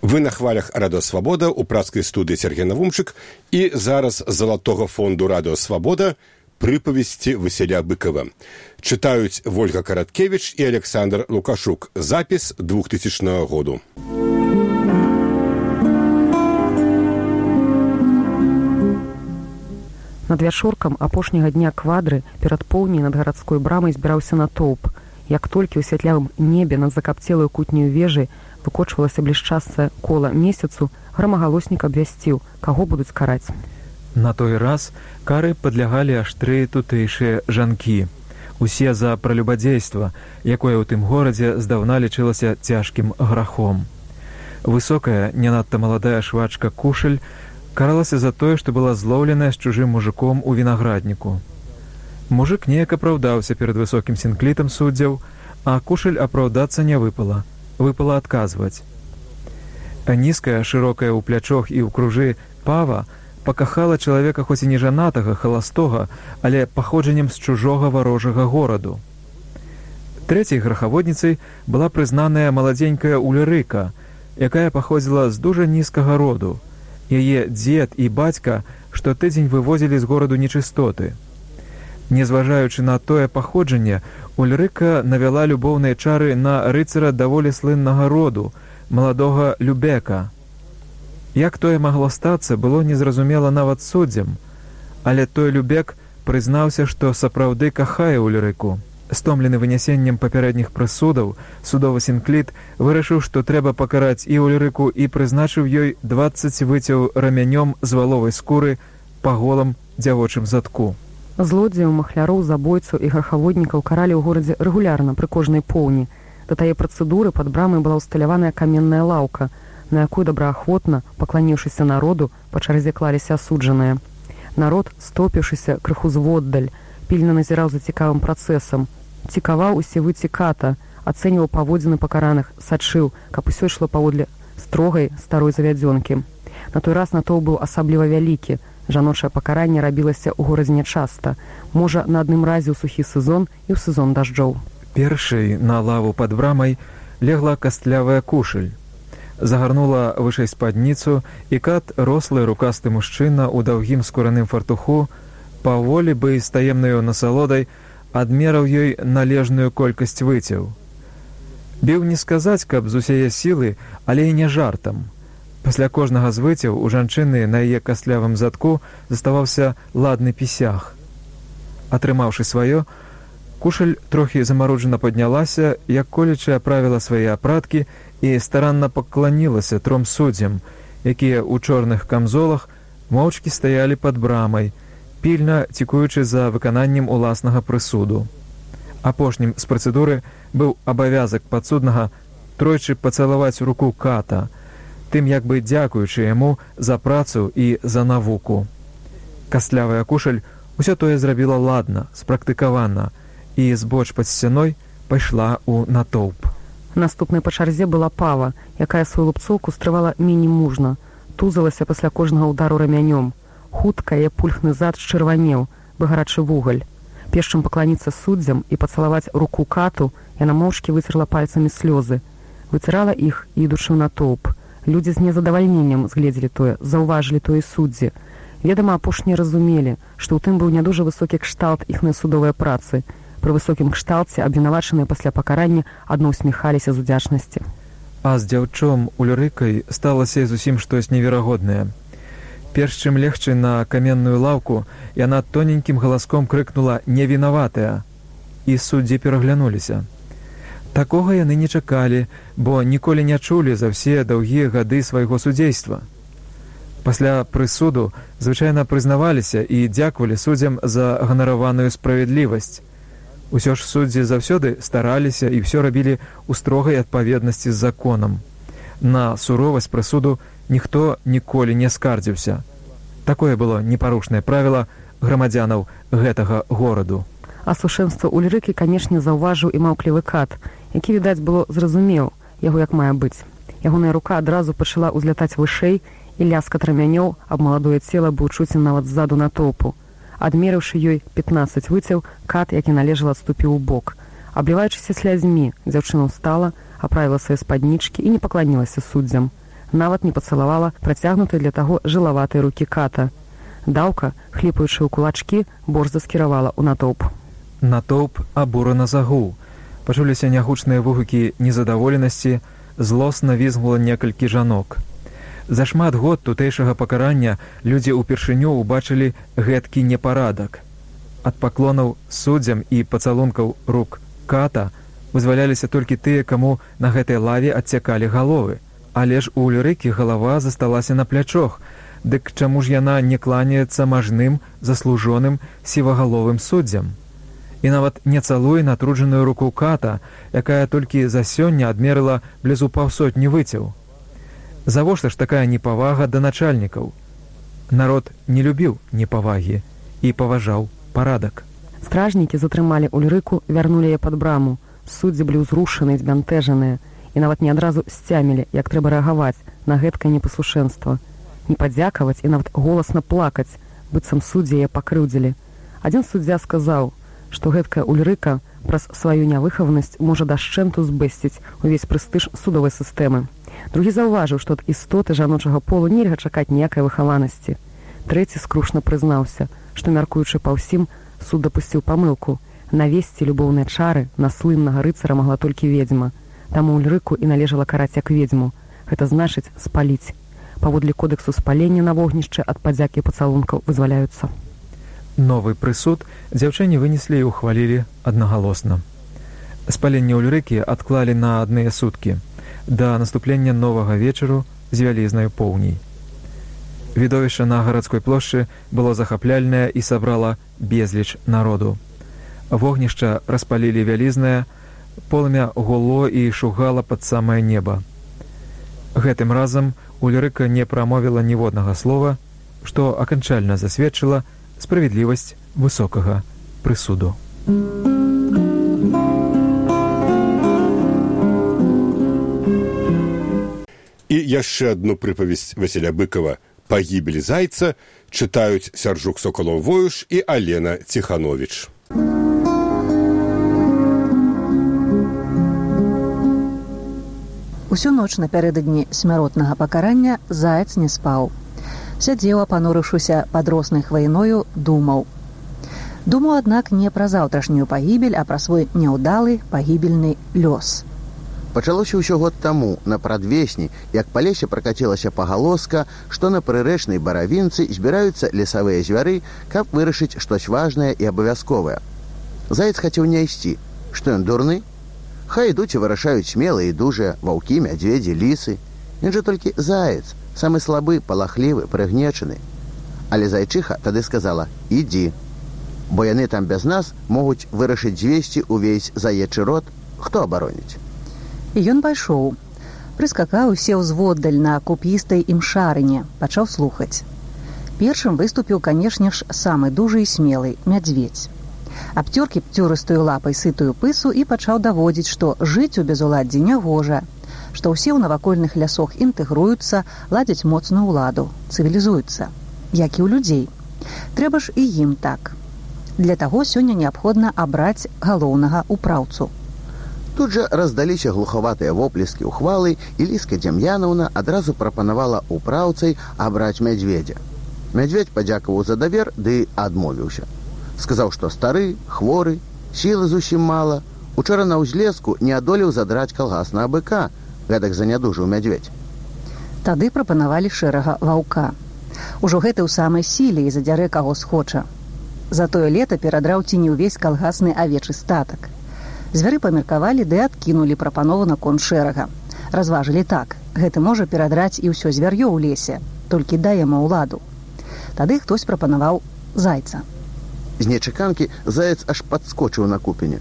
Вы на хвалях Радио Свобода у пражской студии Сергей Навумчик, и зараз з Золотого фонду Радио Свобода «Приповести Василя Быкова». Читают Вольга Короткевич и Александр Лукашук. Запись 2000 года. Над вячоркам апошняга дня квадры перад поўдняй над гарадской брамай збіраўся натоўп. Як толькі ў святлявым небе над закапцелаю кутнёю вежай выкочвалася блішчастае кола месяцу, грамагалоснік абвясціў, каго будуць караць. На той раз кары падлягалі аж 3 тутэйшыя жанкі. Усе за пралюбадзейства, якое ў тым горадзе здаўна лічылася цяжкім грахом. Высокая, не надта маладая швачка Кушель каралася за тое, што была злоўленая з чужым мужиком у вінаградніку. Мужик неяк апраўдаўся перад высокім сінклітам суддзяў, а Кушель апраўдацца не выпала. Выпала адказваць. Нізкая, шырокая ў плячох і ў кружы пава пакахала чалавека хоць і не жанатага, халастога, але паходжаннем з чужога варожага гораду. Трэцяй грахаводніцай была прызнаная маладзенькая Ульрыка, якая паходзіла з дужа нізкага роду. Яе дзед і бацька штотыдзень вывозілі з гораду нечыстоты. Незважаючы на тое паходжанне, Ульрыка навяла любоўныя чары на рыцара даволі слыннага роду, маладога Любека. Як тое магло стацца, было незразумела нават суддзям, але той Любек прызнаўся, што сапраўды кахае Ульрыку. Стомлены вынясеннем папярэдніх прысудаў, судовы сінкліт вырашыў, што трэба пакараць і Ульрыку і прызначыў ёй 20 выцяў рамянём з валовай скуры па голым дзявочым задку. Злодзеяў, махляроў, забойцаў і грахаводнікаў каралі ў горадзе рэгулярна пры кожнай поўні. Да тае працэдуры пад брамай была ўсталяваная каменная лаўка, на якую добраахвотна, пакланіўшыся народу, па чарзе клаліся асуджаныя. Народ, стопіўшыся крыху зводдаль, пільна назіраў за цікавым працэсам. Цікаваў усе выці ката, ацэньваў паводзіны пакараных, сачыў, каб усё ішло паводле строгай старой завядзёнкі. На той раз натоўп быў асабліва вялікі. Жаночае пакаранне рабілася ў горадзе нячаста, можа, на адным разе ў сухі сезон і ў сезон дажджоў. Першай на лаву пад брамай легла кастлявая Кушель. Загарнула вышэй спадніцу, і кат, рослы рукасты мужчына ў даўгім скураным фартуху, паволі бы з таемнаю насалодай адмераў ёй належную колькасць выцяў. Біў не сказаць, каб з усяе сілы, але і не жартам. Пасля кожнага з выцяў у жанчыны на яе кастлявым задку заставаўся ладны пісях. Атрымаўшы сваё, Кушель трохі замаруджана паднялася, як колечы аправіла свае апраткі і старанна пакланілася 3 суддзям, якія ў чорных камзолах моўчкі стаялі пад брамай, пільна цікуючы за выкананнем уласнага прысуду. Апошнім з працэдуры быў абавязак падсуднага тройчы пацалаваць руку ката, тым як бы дзякуючы яму за працу і за навуку. Кастлявая Кушель усё тое зрабіла ладна, спрактыкавана, і збоч пад сцяной пайшла ў натоўп. Наступнай па чарзе была пава, якая сваю лупцоўку стрывала меней мужна, тузалася пасля кожнага ўдару рамянём. Хутка яе пульхны зад счырванеў, бы гарачы вугаль. Перш чым пакланіцца суддзям і пацалаваць руку кату, яна моўчкі выцерла пальцамі слёзы. Выцірала іх і ідучы ў натоўп. Людзі з незадавальненнем згледзелі тое, заўважылі тое суддзі. Ведама, апошнія разумелі, што ў тым быў не дужа высокі кшталт іхнай судовай працы. Пры высокім кшталце абвінавачаныя пасля пакарання адно ўсміхаліся з удзячнасці. А з дзяўчом Ульрыкай сталася зусім штось неверагоднае. Перш чым легчы на каменную лаўку, яна тоненькім галаском крыкнула «Невінаватая!» і суддзі пераглянуліся. Такога яны не чакалі, бо ніколі не чулі за ўсе даўгія гады свайго судзейства. Пасля прысуду звычайна прызнаваліся і дзякавалі суддзям за ганараваную справядлівасць. Усё ж суддзі заўсёды стараліся і ўсё рабілі ў строгай адпаведнасці з законам. На суровасць прысуду ніхто ніколі не скардзіўся. Такое было непарушнае правіла грамадзянаў гэтага гораду. Асушэнства Ульрыкі, канешне, заўважыў і маўклівы кат, які, відаць, было зразумеў яго як мае быць. Ягоная рука адразу пачала ўзлятаць вышэй, і ляскат рамянёў аб маладое цела быў чуцен нават ззаду натоўпу. Адмерыўшы ёй 15 выцяў, кат, які належала, адступіў у бок. Абліваючыся слязьмі, дзяўчына ўстала, аправіла свае спаднічкі і не пакланілася суддзям. нават не пацалавала працягнутай для таго жылаватай рукі ката. Даўка, хліпаючы ў кулачкі, борзда скіравала ў натоўп. Натоўп абурана загуў. Пачуліся нягучныя вугукі незадаволенасці, злосна візгнула некалькі жанок. За шмат год тутэйшага пакарання людзі ўпершыню ўбачылі гэткі непарадак. Ад паклонаў суддзям і пацалункаў рук ката вызваляліся толькі тыя, каму на гэтай лаве адсякалі галовы. Але ж у Ульрыкі галава засталася на плячох, дык чаму ж яна не кланяецца мажным, заслужоным сівагаловым суддзям? І нават не цалуе натруджаную руку ката, якая толькі за сёння адмерыла блізу паўсотні выцяў. Завошта ж такая непавага да начальнікаў? Народ не любіў непавагі і паважаў парадак. Стражнікі затрымалі Ульрыку, вярнулі яе пад браму. Суддзі былі ўзрушаныя, збянтэжаныя, і нават не адразу сцямілі, як трэба рэагаваць на гэткае непаслушэнства. Не падзякаваць і нават голасна плакаць, быццам суддзі яе пакрыўдзілі. Адзін суддзя сказаў, што гэткая Ульрыка праз сваю нявыхаванасць можа дашчэнту збэсціць увесь прэстыж судовай сістэмы. Другі заўважыў, што ад істоты жаночага полу нельга чакаць ніякай выхаванасці. Трэці скрушна прызнаўся, што, мяркуючы па ўсім, суд дапусціў памылку. Навесці любоўныя чары на слыннага рыцара магла толькі ведзьма. Таму Ульрыку і належала караць як ведзьму. Гэта значыць спаліць. Паводле кодэксу спалення на вогнішчы ад падзякі і пацалункаў вызваляюцца. Новы прысуд дзяўчыне вынеслі і ўхвалілі аднагалосна. Спаленне Ульрыкі адклалі на адныя суткі, да наступлення новага вечару з вялізнай поўняй. Відовішча на гарадской плошчы было захапляльнае і сабрала безліч народу. Вогнішча распалілі вялізнае, полымя гуло і шугала пад самае неба. Гэтым разам Ульрыка не прамовіла ніводнага слова, што аканчальна засведчыла справядлівасць высокага прысуду. І яшчэ адну прыпавесць Васіля Быкова «Пагібель зайца» чытаюць Сяржук Соколов-Воюш і Алена Ціхановіч. Усю ноч напярэдадні смяротнага пакарання заяц не спаў. Сядзеў, апанурыўшыся пад роснай хваіною, думаў. Думаў, аднак, не пра заўтрашнюю пагібель, а пра свой няўдалы пагібельны лёс. Пачалося ўсё год таму, на прадвесні, як па лесе пракацілася пагалоска, што на прырэчнай баравінцы збіраюцца лесавыя звяры, каб вырашыць штось важнае і абавязковае. Заяц хацеў не ісці. Што ён дурны? Хай ідуць і вырашаюць смелыя і дужыя ваўкі, мядзведзі, лісы. Ён жа толькі заяц, самы слабы, палахлівы, прыгнечаны. Але зайчыха тады сказала: «Ідзі, бо яны там без нас могуць вырашыць звесці ўвесь заечы род, хто абароніць». І ён пайшоў. Прыскакаў, сеў зводдаль на куп'істай імшарыне, пачаў слухаць. Першым выступіў, канешне ж, самы дужы і смелы мядзведзь. Абцёр кіпцюрыстую лапай сытую пысу і пачаў даводзіць, што жыць у безуладдзі нягожа, што ўсе ў навакольных лясох інтэгруюцца, ладзяць моцную ўладу, цывілізуюцца, як і ў людзей. Трэба ж і ім так. Для таго сёння неабходна абраць галоўнага ўпраўцу. Тут жа раздаліся глухаватыя воплескі ўхвалы, і Ліска Дзям'янаўна адразу прапанавала ўпраўцай абраць мядзведзя. Мядзведзь падзякаваў за давер, ды адмовіўся. Сказаў, што стары, хворы, сілы зусім мала. Учора на ўзлеску не адолеў задраць калгаснага быка, гэтак занядужыў мядзведзь. Тады прапанавалі шэрага ваўка. Ужо гэты ў самай сіле і задзярэ каго схоча. За тое лета перадраў ці не ўвесь калгасны авечы статак. Звяры памеркавалі ды адкінулі прапанову наконт шэрага. Разважылі так: гэты можа перадраць і ўсё звяр'ё ў лесе, толькі дай яму ўладу. Тады хтось прапанаваў зайца. З нечаканкі заяц аж падскочыў на купені.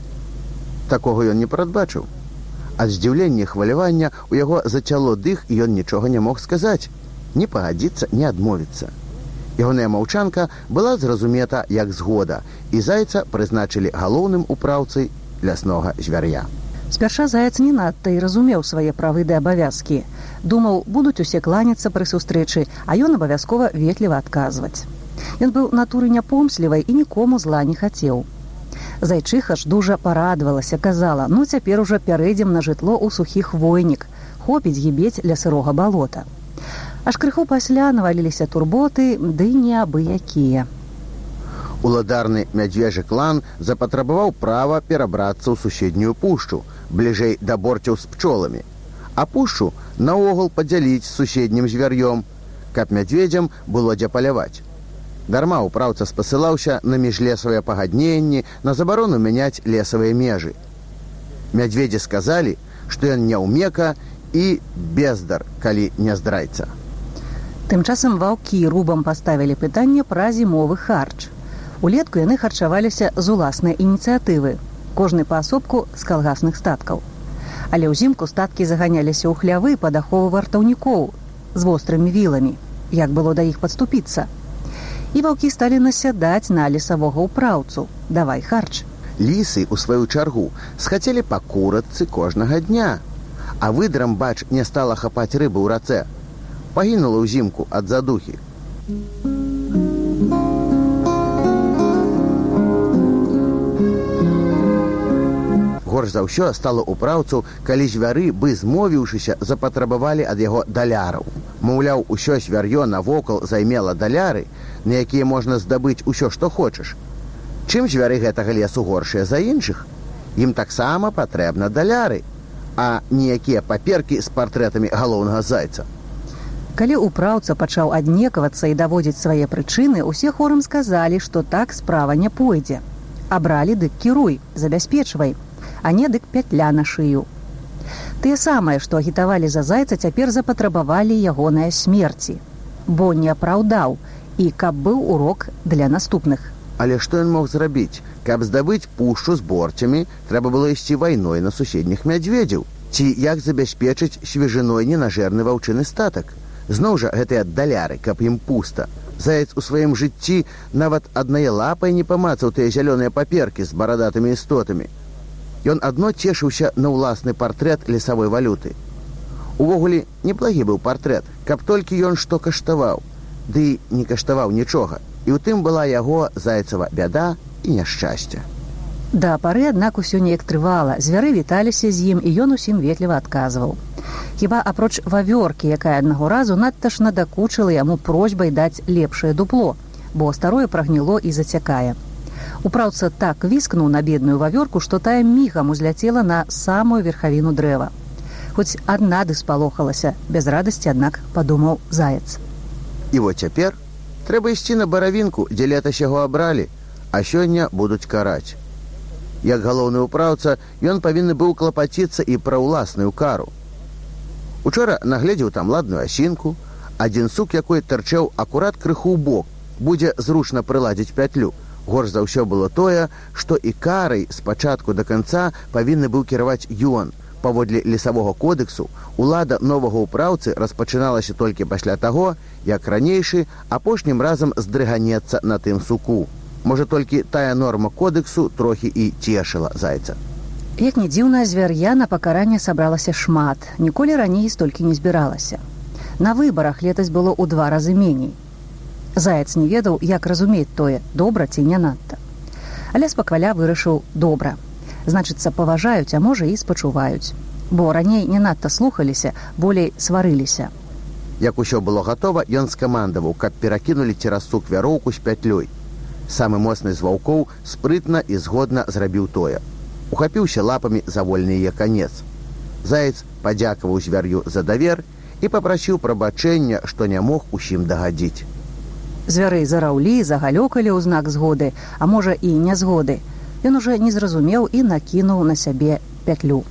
Такога ён не прадбачыў. Ад здзіўлення і хвалявання ў яго зацяло дых, і ён нічога не мог сказаць. Не пагадзіцца, не адмовіцца. Ягоная маўчанка была зразумета як згода, і зайца прызначылі галоўным управцай ляснога звяр'я. Спярша заяц не надта і разумеў свае правы ды абавязкі. Думаў, будуць усе кланяцца пры сустрэчы, а ён абавязкова ветліва адказваць. Ён быў натуры няпомслівай і нікому зла не хацеў. Зайчыха ж дужа парадавалася, казала: «Ну, цяпер ужо пярэдзем на жытло ў сухі хвойнік, хопіць гібець ля сырога балота». Аж крыху пасля наваліліся турботы, ды неабыякія. Уладарны мядзвежы клан запатрабаваў права перабрацца ў суседнюю пушчу, бліжэй да борцяў з пчоламі, а пушчу наогул падзяліць з суседнім звяр'ём, каб мядзведзям было дзе паляваць. Дарма ўпраўца спасылаўся на міжлесавыя пагадненні, на забарону мяняць лесавыя межы. Мядзведзі сказалі, што ён няўмека і бездар, калі не здрайца. Тым часам ваўкі рубам паставілі пытанне пра зімовы харч. Улетку яны харчаваліся з уласнай ініцыятывы, кожны паасобку з калгасных статкаў. Але ўзімку статкі заганяліся ў хлявы пад ахову вартаўнікоў з вострымі віламі, як было да іх падступіцца. І ваўкі сталі насядаць на лесавога ўпраўцу. Давай харч. Лісы, у сваю чаргу, схацелі па курачцы кожнага дня, а выдрам, бач, не стала хапаць рыбы ў рацэ. Пагінула ўзімку ад задухі. Горш за ўсё стала ўпраўцу, калі звяры, бы змовіўшыся, запатрабавалі ад яго даляраў. Маўляў, усё звяр'ё навокал займела даляры, на якія можна здабыць усё, што хочаш. Чым звяры гэтага лесу горшыя за іншых? Ім таксама патрэбна даляры, а ніякія паперкі з партрэтамі галоўнага зайца. Калі ўпраўца пачаў аднекавацца і даводзіць свае прычыны, усе хорам сказалі, што так справа не пойдзе. Абралі дык кіруй, забяспечвай, а не дык пятля на шыю. Тыя самыя, што агітавалі за зайца, цяпер запатрабавалі ягоныя смерці, бо не апраўдаў, і каб быў урок для наступных. Але што ён мог зрабіць? Каб здабыць пушчу з борцямі, трэба было ісці вайной на суседніх мядзведзяў. Ці як забяспечыць свежыной ненажэрны ваўчыны статак? Зноў жа гэтыя даляры, каб ім пуста. Заяц у сваім жыцці нават аднае лапай не памацаў тыя зялёныя паперкі з барадатымі істотамі. Ён адно цешыўся на ўласны партрэт лесавой валюты. Увогуле, неблагі быў партрэт, каб толькі ён што каштаваў. Ды не каштаваў нічога. І ў тым была яго зайцава бяда і няшчасце. Да пары, аднак, усё неяк трывала. Звяры віталіся з ім, і ён усім ветліва адказваў. Хіба апроч вавёркі, якая аднаго разу надта ж надакучыла яму просьбай даць лепшае дупло, бо старое прагніло і зацякае. Упраўца так віскнуў на бедную вавёрку, што тая мігам узляцела на самую верхавіну дрэва. Хоць адна ды спалохалася, без радасці, аднак, падумаў заяц. І вот цяпер трэба ісці на баравінку, дзе летась яго абралі, а сёння будуць караць. Як галоўны ўпраўца, ён павінны быў клапаціцца і пра ўласную кару. Учора нагледзеў там ладную асінку, адзін сук якой тырчэў акурат крыху ў бок, будзе зручна прыладзіць пятлю. Горш за ўсё было тое, што і карай з пачатку да канца павінны быў кіраваць ён. Паводле лесавога кодэксу, улада новага ўпраўцы распачыналася толькі пасля таго, як ранейшы апошнім разам здрыганецца на тым суку. Можа, толькі тая норма кодэксу трохі і цешыла зайца. Як не дзіўна, звяр'я на пакаранне сабралася шмат. Ніколі раней столькі не збіралася. На выбарах летась было ў 2 разы меней. Заяц не ведаў, як разумець тое, добра ці не надта. Але спакваля вырашыў добра. Значыцца, паважаюць, а можа і спачуваюць. Бо раней не надта слухаліся, болей сварыліся. Як усё было гатова, ён скамандаваў, каб перакінулі цераз сук вяроўку з пятлёй. Самы моцны з ваўкоў спрытна і згодна зрабіў тое. Ухапіўся лапамі за вольны яе канец. Заяц падзякаваў звяр'ю за давер і папрасіў прабачэння, што не мог усім дагадзіць. Звяры зараўлі, загалёкалі ў знак згоды, а можа і нязгоды. Ён уже не зразумеў і накінуў на сябе пятлю.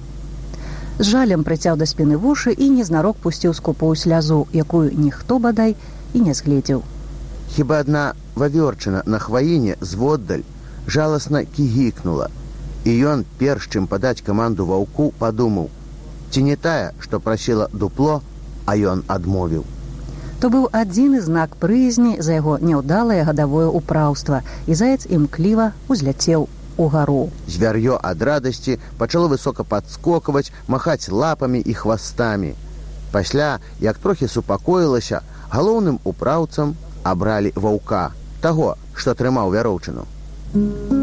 З жалем прыцяў да спіны вушы і незнарок пусціў скупую слязу, якую ніхто, бадай, і не згледзеў. Хіба адна вавёрчына на хваіне зводдаль жаласна кігікнула, і ён, перш чым падаць каманду ваўку, падумаў, ці не тая, што прасіла дупло, а ён адмовіў. То быў адзіны знак прыязні за яго няўдалае гадавое ўпраўства, і заяц імкліва узляцеў угару. Звяр'ё ад радасці пачало высока падскокваць, махаць лапамі і хвастамі. Пасля, як трохі супакоілася, галоўным упраўцам абралі ваўка, таго, што трымаў вяроўчыну.